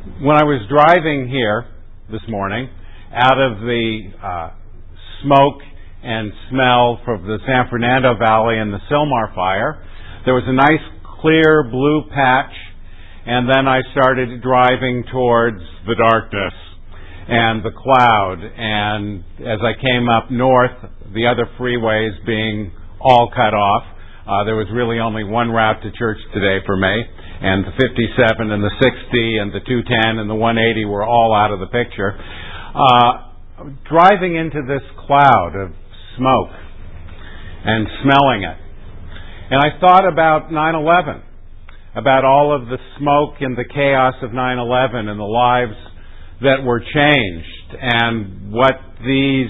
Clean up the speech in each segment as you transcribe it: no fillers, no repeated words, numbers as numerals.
When I was driving here this morning, out of the smoke and smell from the San Fernando Valley and the Sylmar fire, there was a nice clear blue patch, and then I started driving towards the darkness and the cloud, and as I came up north, the other freeways being all cut off, there was really only one route to church today for me, and the 57 and the 60 and the 210 and the 180 were all out of the picture. Driving into this cloud of smoke and smelling it. And I thought about 9/11, about all of the smoke and the chaos of 9/11 and the lives that were changed, and what these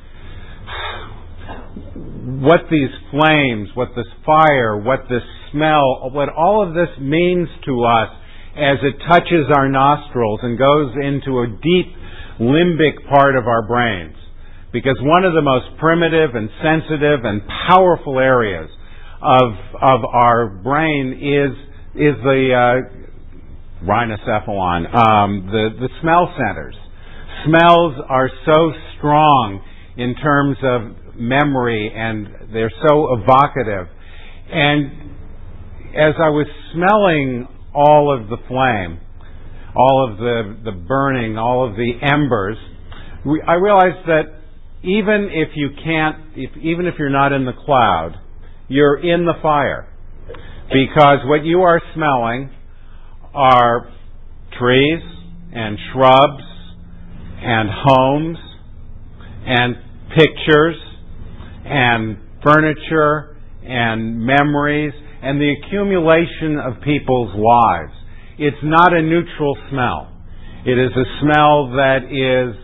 flames, what this fire, what this smell, what all of this means to us as it touches our nostrils and goes into a deep limbic part of our brains. Because one of the most primitive and sensitive and powerful areas of our brain is the rhinocephalon, the smell centers. Smells are so strong in terms of memory, and they're so evocative. And as I was smelling all of the flame, all of the burning, all of the embers, I realized that even if you're not in the cloud, you're in the fire. Because what you are smelling are trees and shrubs and homes and pictures and furniture and memories and the accumulation of people's lives. It's not a neutral smell. It is a smell that is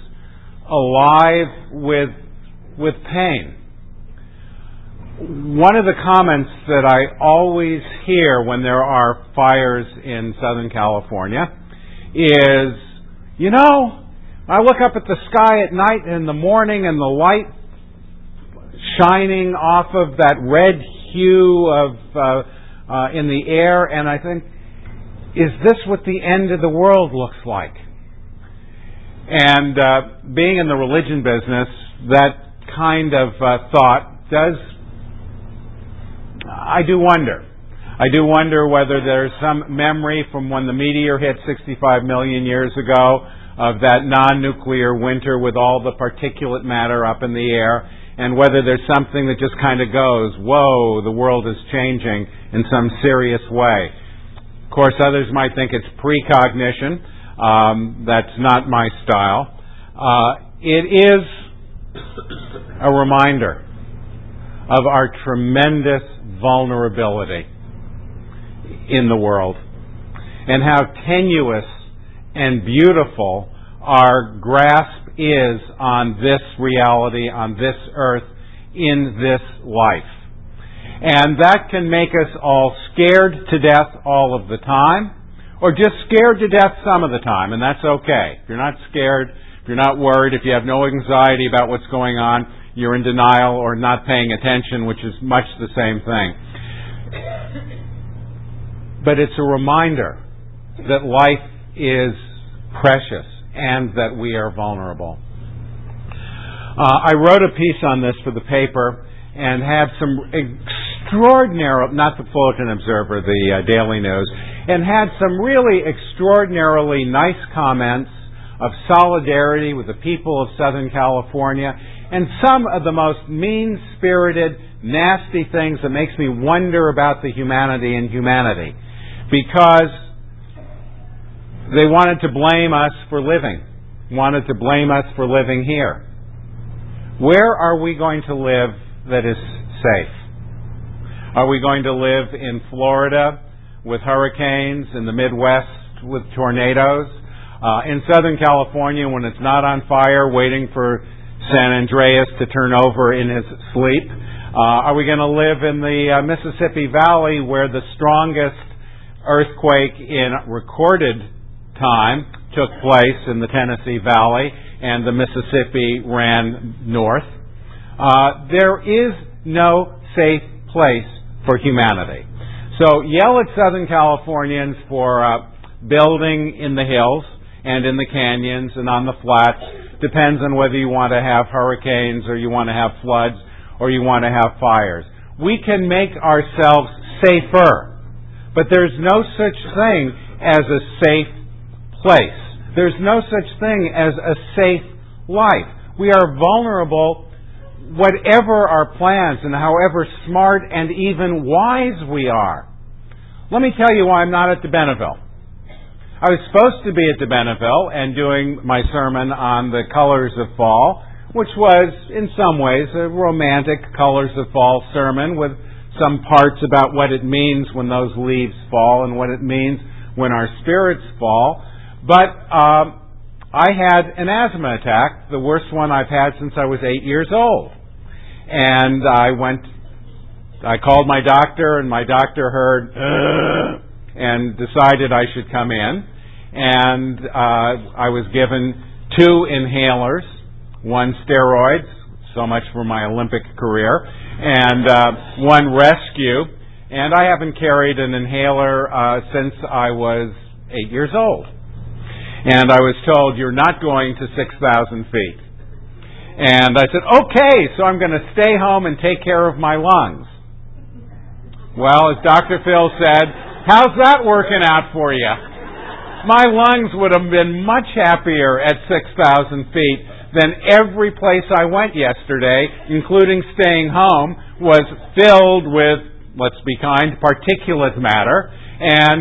alive with pain. One of the comments that I always hear when there are fires in Southern California is, I look up at the sky at night and in the morning and the light shining off of that red hue in the air, and I think, is this what the end of the world looks like? And being in the religion business, that kind of thought I do wonder. I do wonder whether there's some memory from when the meteor hit 65 million years ago of that non-nuclear winter with all the particulate matter up in the air, and whether there's something that just kind of goes, whoa, the world is changing in some serious way. Of course, others might think it's precognition. That's not my style. It is a reminder of our tremendous vulnerability in the world, and how tenuous and beautiful our grasp is on this reality, on this earth, in this life. And that can make us all scared to death all of the time, or just scared to death some of the time, and that's okay. If you're not scared, if you're not worried, if you have no anxiety about what's going on, you're in denial or not paying attention, which is much the same thing. But it's a reminder that life is precious and that we are vulnerable. I wrote a piece on this for the paper and had some extraordinary, not the Fullerton Observer, the Daily News, and had some really extraordinarily nice comments of solidarity with the people of Southern California, and some of the most mean-spirited, nasty things that makes me wonder about the humanity in humanity. Because they wanted to blame us for living, wanted to blame us for living here. Where are we going to live that is safe? Are we going to live in Florida with hurricanes, in the Midwest with tornadoes, in Southern California when it's not on fire waiting for San Andreas to turn over in his sleep? Are we going to live in the Mississippi Valley where the strongest earthquake in recorded time took place in the Tennessee Valley and the Mississippi ran north? There is no safe place for humanity. So yell at Southern Californians for building in the hills, and in the canyons and on the flats. Depends on whether you want to have hurricanes or you want to have floods or you want to have fires. We can make ourselves safer, but there's no such thing as a safe place. There's no such thing as a safe life. We are vulnerable, whatever our plans and however smart and even wise we are. Let me tell you why I'm not at the Benneville. I was supposed to be at the Benneville and doing my sermon on the colors of fall, which was, in some ways, a romantic colors of fall sermon with some parts about what it means when those leaves fall and what it means when our spirits fall. But I had an asthma attack, the worst one I've had since I was 8 years old. And I called my doctor, and my doctor heard, and decided I should come in. And I was given 2 inhalers, 1 steroids, so much for my Olympic career, and 1 rescue. And I haven't carried an inhaler since I was 8 years old. And I was told, you're not going to 6,000 feet. And I said, okay, so I'm going to stay home and take care of my lungs. Well, as Dr. Phil said, how's that working out for you? My lungs would have been much happier at 6,000 feet than every place I went yesterday, including staying home, was filled with, let's be kind, particulate matter, and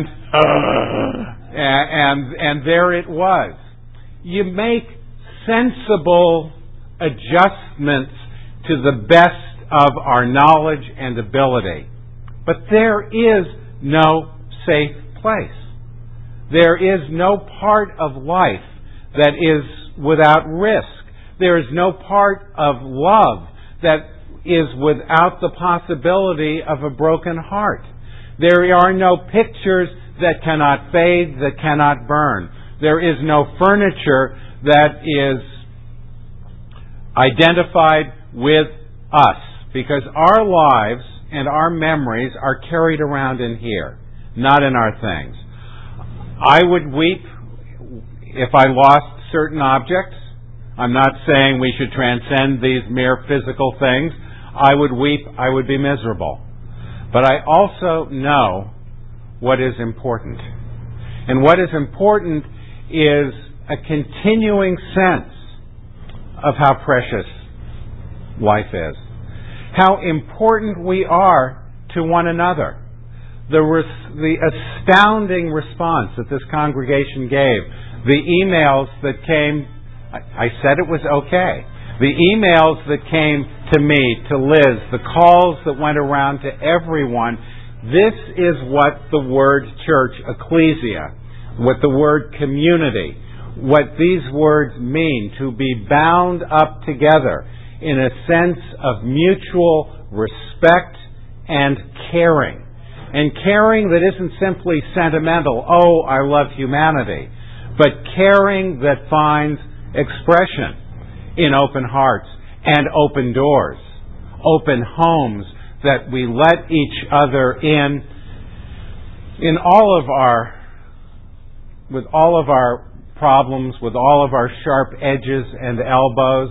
there it was. You make sensible adjustments to the best of our knowledge and ability. But there is no safe place. There is no part of life that is without risk. There is no part of love that is without the possibility of a broken heart. There are no pictures that cannot fade, that cannot burn. There is no furniture that is identified with us, because our lives and our memories are carried around in here, not in our things. I would weep if I lost certain objects. I'm not saying we should transcend these mere physical things. I would weep, I would be miserable. But I also know what is important. And what is important is a continuing sense of how precious life is. How important we are to one another. The astounding response that this congregation gave. The emails that came, I said it was okay. The emails that came to me, to Liz, the calls that went around to everyone. This is what the word church, ecclesia, what the word community, what these words mean, to be bound up together in a sense of mutual respect and caring. And caring that isn't simply sentimental, oh, I love humanity, but caring that finds expression in open hearts and open doors, open homes, that we let each other in all of our problems, with all of our sharp edges and elbows.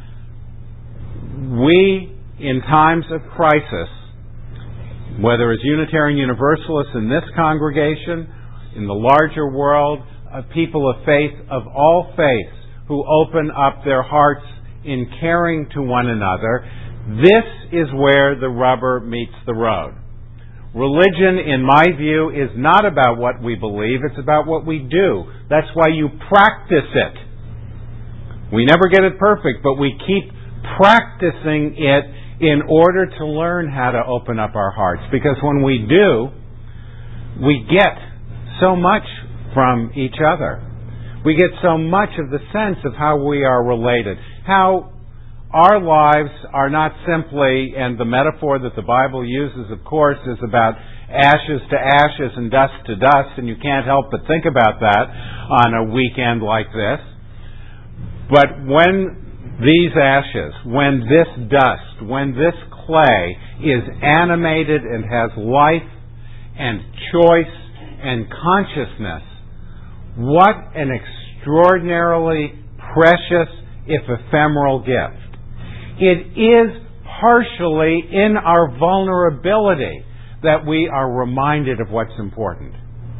We, in times of crisis, whether as Unitarian Universalists in this congregation, in the larger world, people of faith, of all faiths, who open up their hearts in caring to one another, this is where the rubber meets the road. Religion, in my view, is not about what we believe, it's about what we do. That's why you practice it. We never get it perfect, but we keep practicing it in order to learn how to open up our hearts. Because when we do, we get so much from each other. We get so much of the sense of how we are related, how our lives are not simply, and the metaphor that the Bible uses, of course, is about ashes to ashes and dust to dust, and you can't help but think about that on a weekend like this. But when these ashes, when this dust, when this clay is animated and has life and choice and consciousness, what an extraordinarily precious, if ephemeral gift. It is partially in our vulnerability that we are reminded of what's important.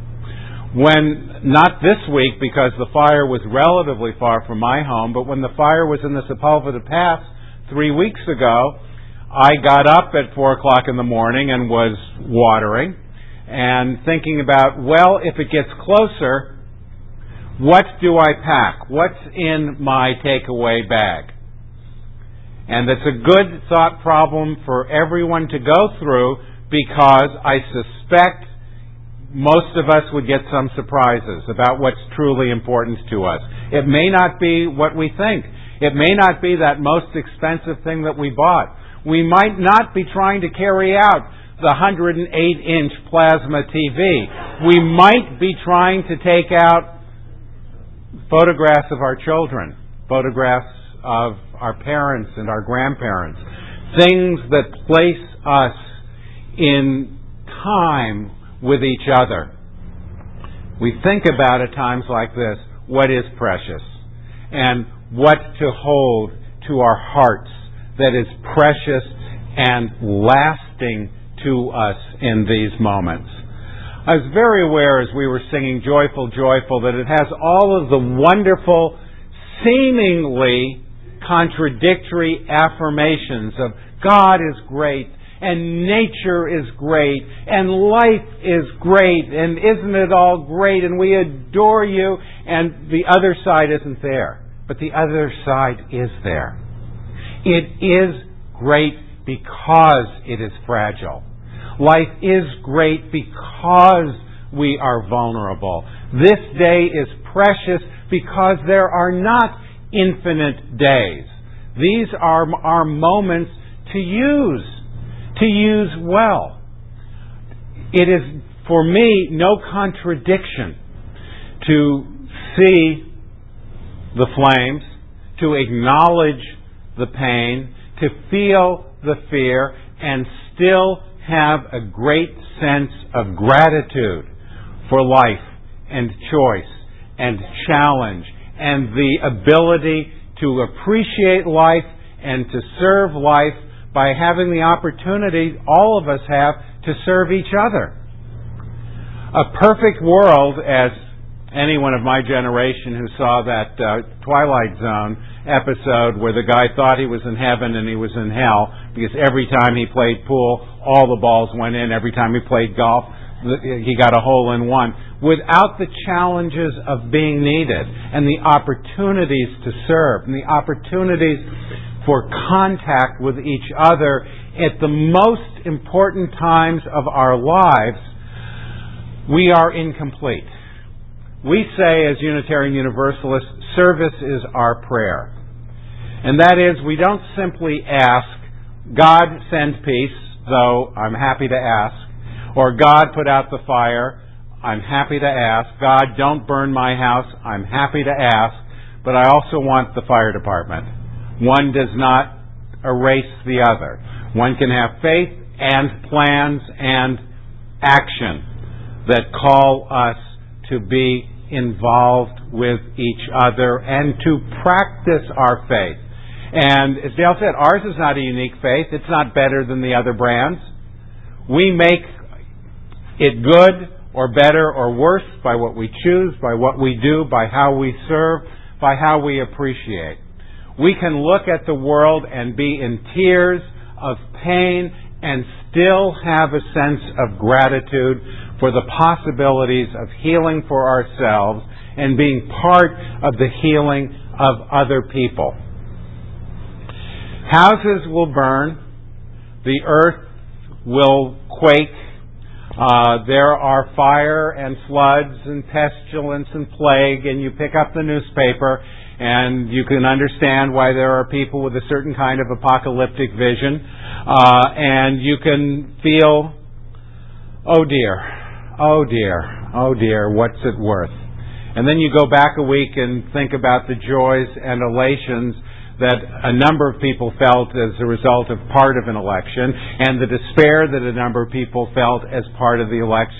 When, not this week because the fire was relatively far from my home, but when the fire was in the Sepulveda Pass 3 weeks ago, I got up at 4 o'clock in the morning and was watering and thinking about, well, if it gets closer, what do I pack? What's in my takeaway bag? And it's a good thought problem for everyone to go through, because I suspect most of us would get some surprises about what's truly important to us. It may not be what we think. It may not be that most expensive thing that we bought. We might not be trying to carry out the 108-inch plasma TV. We might be trying to take out photographs of our children, photographs of our parents and our grandparents, things that place us in time with each other. We think about at times like this, what is precious and what to hold to our hearts that is precious and lasting to us in these moments. I was very aware as we were singing Joyful, Joyful that it has all of the wonderful, seemingly contradictory affirmations of God is great, and nature is great, and life is great, and isn't it all great, and we adore you, and the other side isn't there. But the other side is there. It is great because it is fragile. Life is great because we are vulnerable. This day is precious because there are not infinite days. These are our moments to use well. It is, for me, no contradiction to see the flames, to acknowledge the pain, to feel the fear, and still have a great sense of gratitude for life and choice and challenge and the ability to appreciate life and to serve life by having the opportunity all of us have to serve each other. A perfect world, as anyone of my generation who saw that Twilight Zone episode where the guy thought he was in heaven and he was in hell because every time he played pool, all the balls went in. Every time he played golf, he got a hole in one. Without the challenges of being needed and the opportunities to serve and the opportunities for contact with each other at the most important times of our lives, we are incomplete. We say as Unitarian Universalists, service is our prayer. And that is, we don't simply ask, God send peace, though I'm happy to ask, or God put out the fire, I'm happy to ask, God don't burn my house, I'm happy to ask, but I also want the fire department. One does not erase the other. One can have faith and plans and action that call us to be involved with each other and to practice our faith. And as Dale said, ours is not a unique faith. It's not better than the other brands. We make it good or better or worse by what we choose, by what we do, by how we serve, by how we appreciate. We can look at the world and be in tears of pain and still have a sense of gratitude for the possibilities of healing for ourselves and being part of the healing of other people. Houses will burn. The earth will quake. There are fire and floods and pestilence and plague, and you pick up the newspaper and you can understand why there are people with a certain kind of apocalyptic vision, and you can feel, oh dear, what's it worth? And then you go back a week and think about the joys and elations that a number of people felt as a result of part of an election, and the despair that a number of people felt as part of the election.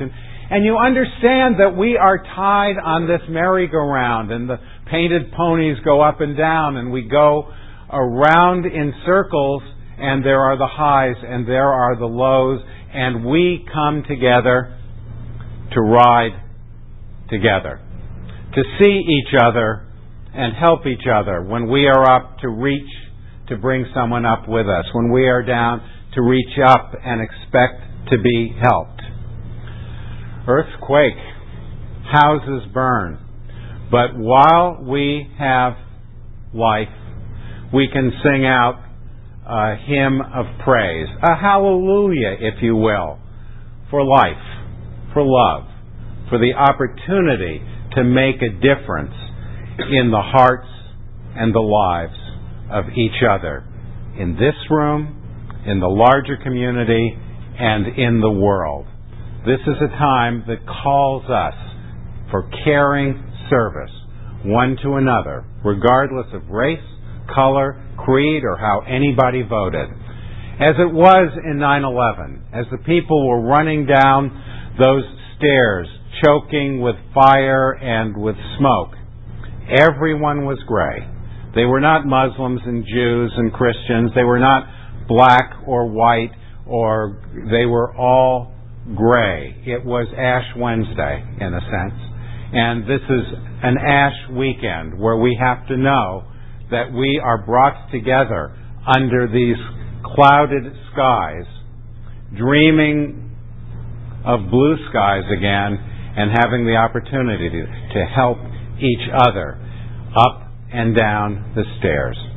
And you understand that we are tied on this merry-go-round, and the painted ponies go up and down, and we go around in circles, and there are the highs and there are the lows, and we come together to ride together, to see each other and help each other. When we are up, to reach to bring someone up with us. When we are down, to reach up and expect to be helped. Earthquake, houses burn. But while we have life, we can sing out a hymn of praise, a hallelujah, if you will, for life, for love, for the opportunity to make a difference in the hearts and the lives of each other, in this room, in the larger community, and in the world. This is a time that calls us for caring service, one to another, regardless of race, color, creed, or how anybody voted. As it was in 9/11, as the people were running down those stairs, choking with fire and with smoke, everyone was gray. They were not Muslims and Jews and Christians. They were not black or white, or they were all gray. It was Ash Wednesday, in a sense. And this is an Ash weekend where we have to know that we are brought together under these clouded skies, dreaming of blue skies again, and having the opportunity to help each other up and down the stairs.